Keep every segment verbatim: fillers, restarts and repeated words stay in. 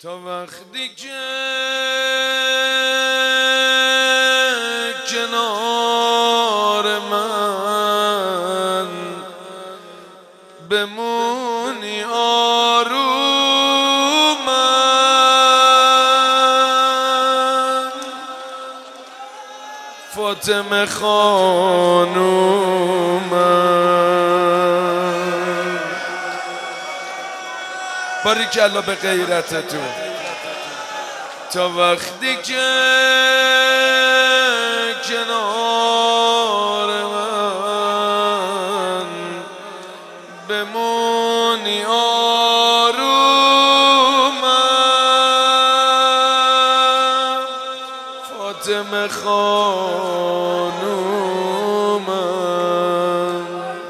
تا وقتی که کنار من بمونی آرومم فاطمه خانومم. باریکلا به غیرتتون. تا وقتی که کنار من بمونی آرومم فاطمه خانومم.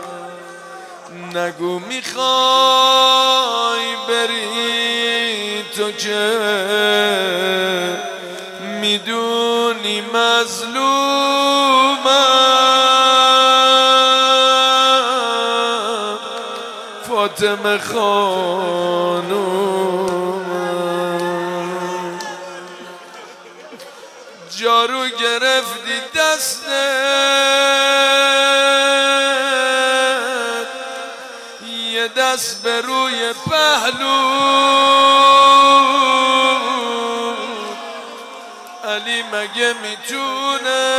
نگو میخوای بری تو که میدونی مظلومم فاطمه خانومم. جارو گرفتی دستت یه دست به روی پهلو علی مگه میتونه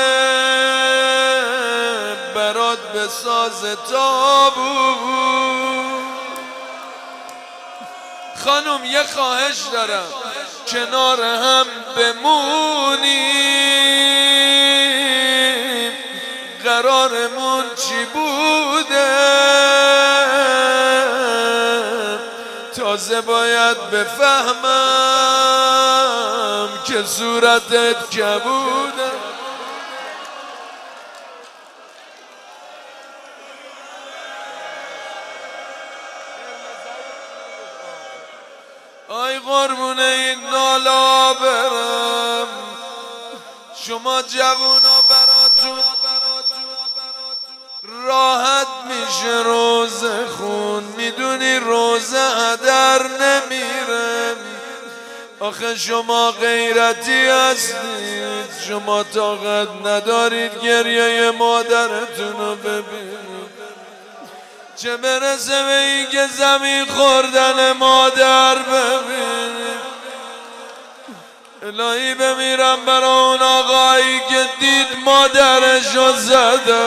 برات بسازه تابو؟ خانم یه خواهش دارم کنار هم بمونیم قرارمون چی بوده تازه باید بفهمم که صورتت کبوده. آی قربون این نالا برم شما جوونا براتون راحت میشه روزه خون میدونی روزه هدر نمیره. آخه شما غیرتی هستید شما طاقت ندارید گریه مادرتون رو ببینید چه برسه به این که زمین خوردن مادر ببینید. الهی بمیرم برای اون آقایی که دید مادرشو زده.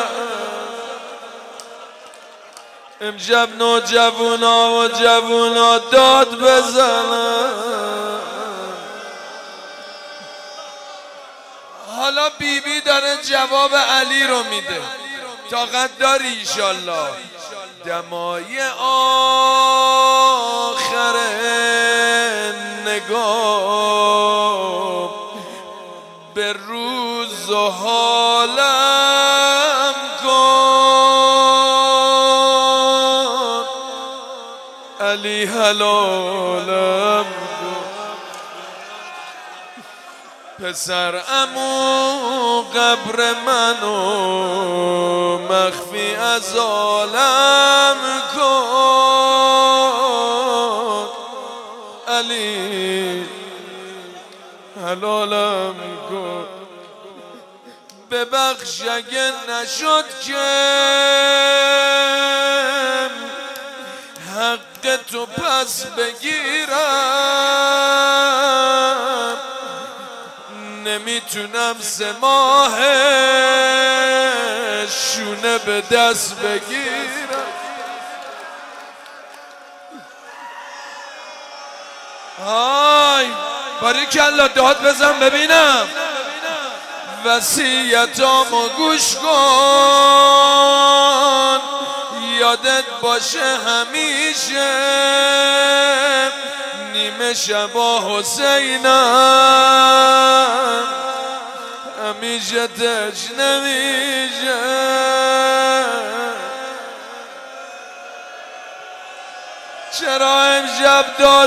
امشب نوجوونا و جوونا داد بزنن. حالا بیبی بی داره جواب علی رو میده. طاقت داری ایشالله؟ دمای آخر نگاه به روز و حالم کن علی حلالم کن. پسر عمو قبر منو مخفی از عالم کن علی حلالم کن. ببخش اگه نشد که حق تو پس بگیرم نمیتونم سه ماه شونه به دست بگیرم. های باریکلا داد بزن ببینم. وصیتامو گوش کن یادت باشه همیشه نیمه شبا حسینم همیشه تشنه میشه. چرا امشب داد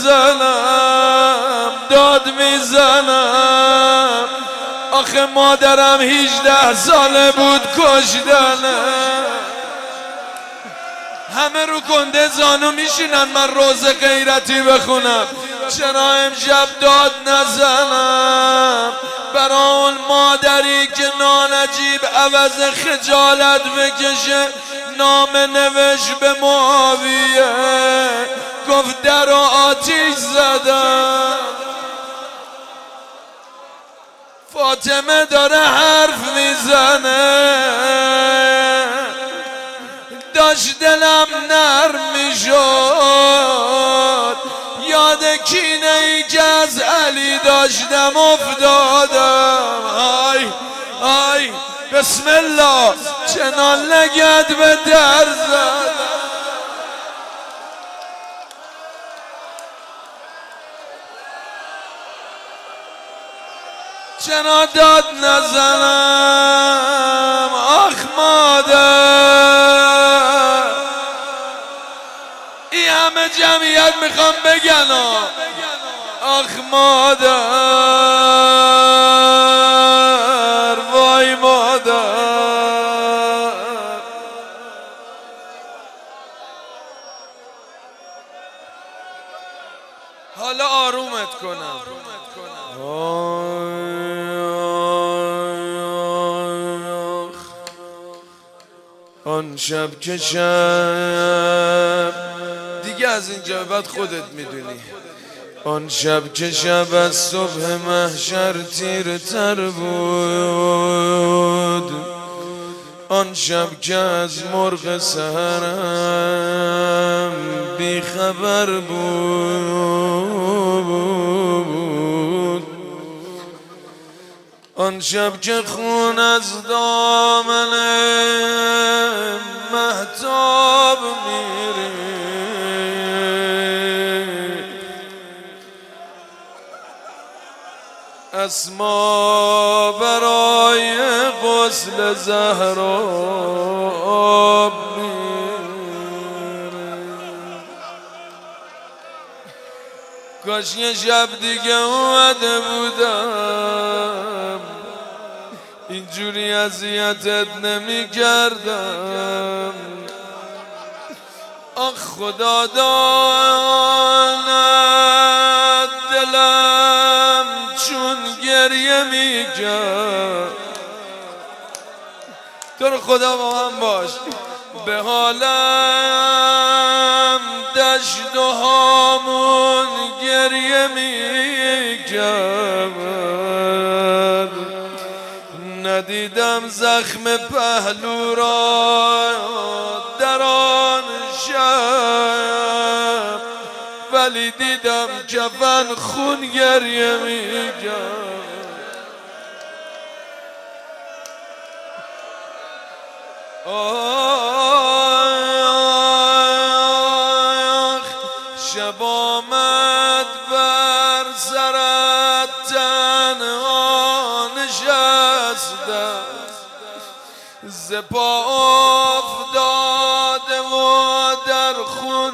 نزنم داد میزنم آخه مادرم هجده ساله بود کشتنه. همه رو کنده زانو میشینن من روز غیرتی بخونم. چرا امشب داد نزنم برا اون مادری که نانجیب عوض خجالت بکشه نامه نوش به معاویه گفت در و آتیش زدم. فاطمه داره حرف میزنه داشت دلم نرم میشد یاد کینه ای که از علی داشتم افتادم. آی آی بسم الله چنان لگد به در زدم. چرا داد نزنم آخ مادر. این همه جمعیت میخوام بگن آخ مادر وای مادر. حالا آرومت کنم. آن شب که شب دیگه از اینجا بعد خودت میدونی. آن شب که شب از صبح محشر تیرتر بود. آن شب که از مرغ سحرم بی خبر بود. آن شب که خون از دامن مهتاب میری اسما برای غسل زهرا آب میره. کاش یه شب دیگه اومده بودم اینجوری اذیتت نمی کردم. آخ خدا داند دلم چون گریه می کرد. تو رو خدا با من باش به حالم دشت و هامون گریه می کرد. ندیدم زخم پهلو را در آن شب ولی دیدم کفن خون گریه می‌کرد. آخ شب آمد بر سرت تنها نشستم ز پا افتاده و در خون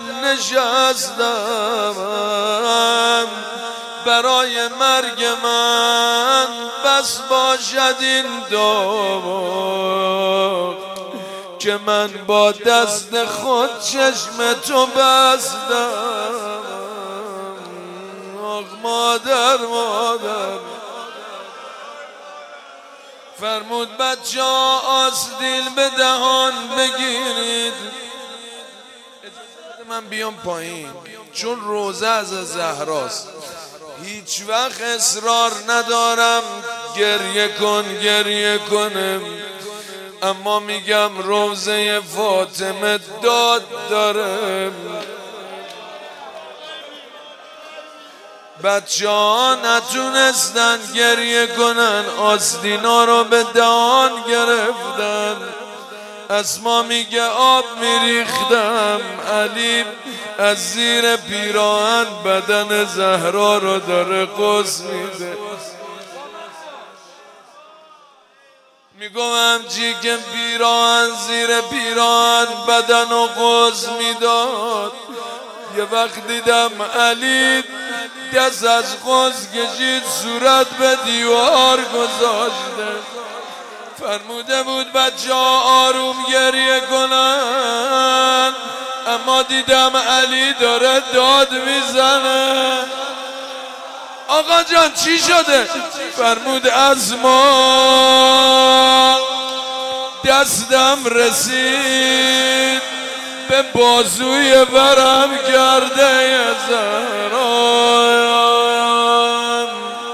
نشستم. برای مرگ من بس باشد این داغ که من با دست خود چشم تو بستم. آخ مادر مادر. فرمود بچه ها آستیل به دهان بگیرید. من بیام پایین چون روزه از زهراست. هیچ وقت اصرار ندارم گریه کن گریه کنم اما میگم روزه فاطمه داد داره. بچه ها نتونستن گریه کنن آستینا رو به دهان گرفتن. اسما میگه آب میریختم علی از زیر پیراهن بدن زهرا رو داره قص میده. میگم چی که پیراهن زیر پیراهن بدن رو قص میداد. یه وقت دیدم علی دست از قص کشید صورت به دیوار گذاشته. فرموده بود بچه ها آروم گریه کنن اما دیدم علی داره داد میزنه. آقا جان چی شده؟ فرمود از ما دستم رسید به بازوی ورم کرده زهرا،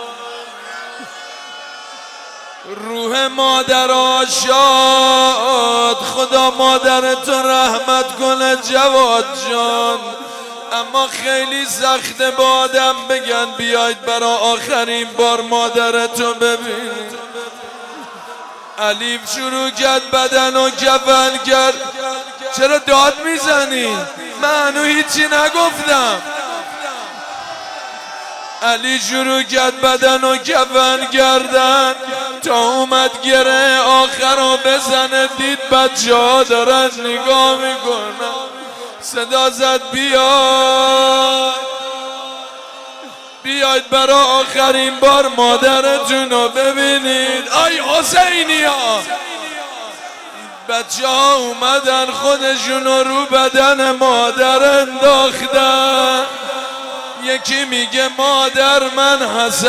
روح مادر شاد، خدا مادرتو رحمت کنه جواد جان. اما خیلی سخته با آدم بگن بیاید برا آخرین بار مادرتو ببینید. علی شروع کرد بدن و کفن کرد. چرا داد میزنی؟ من هنو هیچی نگفتم. علی شروع کرد بدن و کفن کردن تا اومد گره آخر رو بزنه. دید بچه ها دارن نگاه میکنن، صدا زد بیاید بیاید برا آخرین بار مادرتون رو ببینید. آی حسینی ها، بچه ها اومدن خودشون رو رو بدن مادر انداختن. یکی میگه مادر من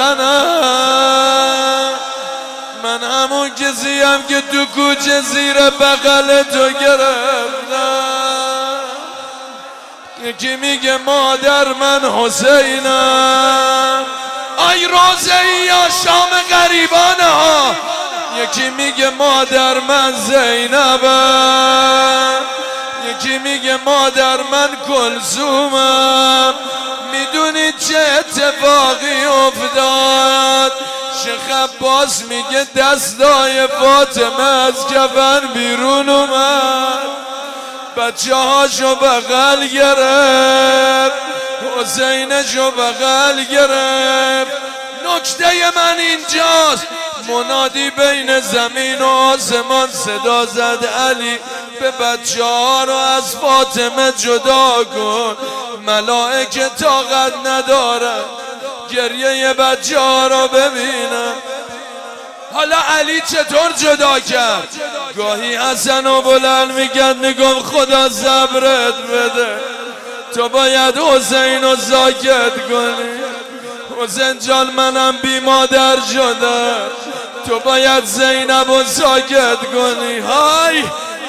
حسنم، من همون کسیم که تو کوچه زیر بغل تو گرفتم. یکی میگه مادر من حسینم. آی روزه یا شام غریبانه ها. یکی میگه مادر من زینبم. یکی میگه مادر من کلثومم. میدونی چه اتفاقی افتاد؟ شیخ عباس میگه دستای فاطمه از کفن بیرون اومد، بچه هاشو بغل گرفت، حسینشو بغل گرفت. نکته من اینجاست، منادی بین زمین و آسمان صدا زد علی به بچه ها رو از فاطمه جدا کن. ملائکه طاقت ندارن گریه بچه ها رو ببینن. حالا علی چطور جدا کرد؟ گاهی حسن و بلند میگن میگم خدا صبرت بده، تو باید حسین رو ساکت کنی. حسین جان منم بی مادر شدم، تو باید زینب رو ساکت کنی. های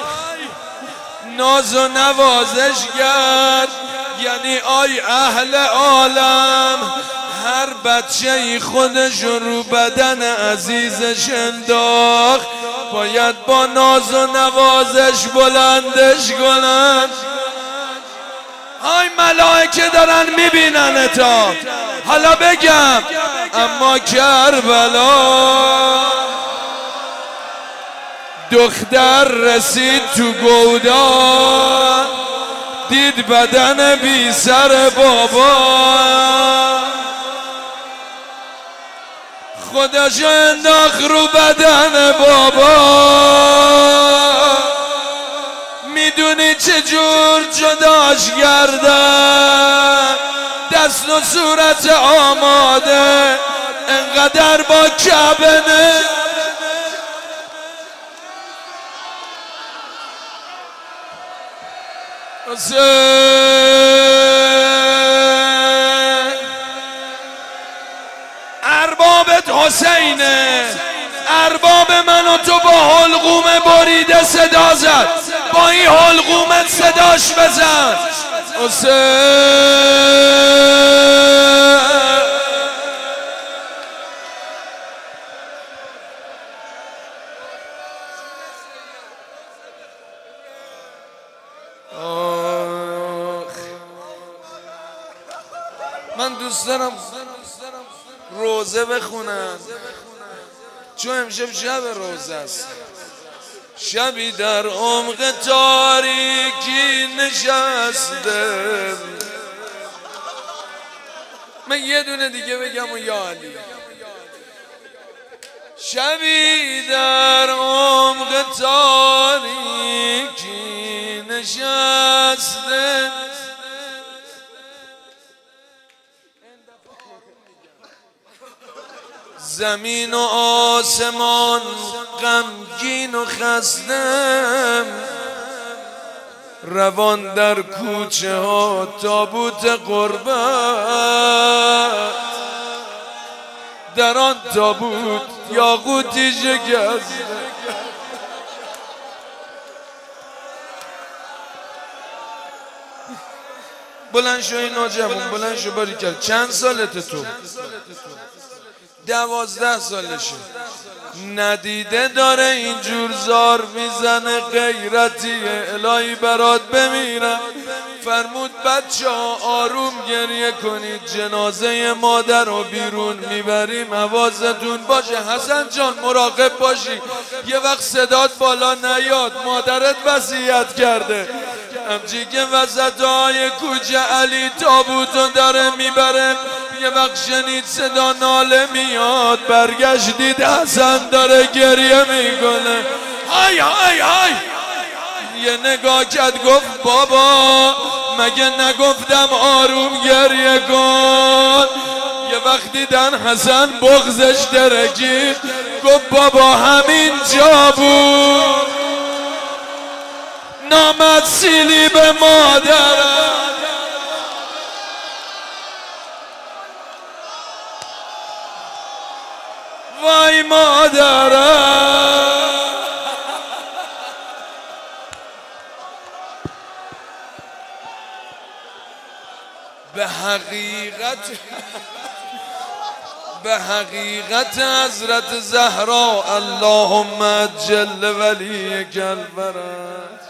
ناز و نوازش کرد، یعنی آی اهل عالم، هر بچه ای خودش رو بدن عزیزش انداخت، باید با ناز و نوازش بلندش کنن. های ملائکه دارن میبینن تا. حالا بگم اما کربلا دختر رسید تو گودان، دید بدن بی سر بابا، خودشو انداخت رو بدن بابا. میدونی چجور جداش کردن؟ دست و صورت آماده، انقدر با کبنه اربابت حسینه، ارباب من و تو با حلقوم بریده صدا زد، با این حلقومت صداش بزن. حسین من دوست دارم روزه بخونم، چون امشب شب روزه است. شبی در عمق تاریکی نشستم. من یه دونه دیگه بگم و یا علی. شبی در عمق تاریکی نشستم، زمین و آسمان غمگین و خستم، روان در کوچه ها تابوت قربت، در آن تابوت یاقوتی شکسته. بلند شو این ناجوان، بلند شو باری کرد. چند سالت تو؟ دوازده سالشه. ندیده داره اینجور زار میزنه غیرتیه. الهی برات بمیرم. فرمود بچه ها آروم گریه کنید، جنازه مادر رو بیرون میبریم، حواستون باشه. حسن جان مراقب باشی یه وقت صدات بالا نیاد، مادرت وصیت کرده. همچی که وسط های کوچه علی تابوتو داره میبره، یه وقت شنید صدا ناله میاد، برگشتید حسن داره گریه میکنه. های های های یه نگاه کرد گفت بابا مگه نگفتم آروم گریه کن؟ یه وقت دیدن حسن بغضش درکید، گفت بابا همین جا بود، نامد سیلی به مادرم. وای مادرم. به حقیقت به حقیقت حضرت زهرا اللهم جل ولی البرات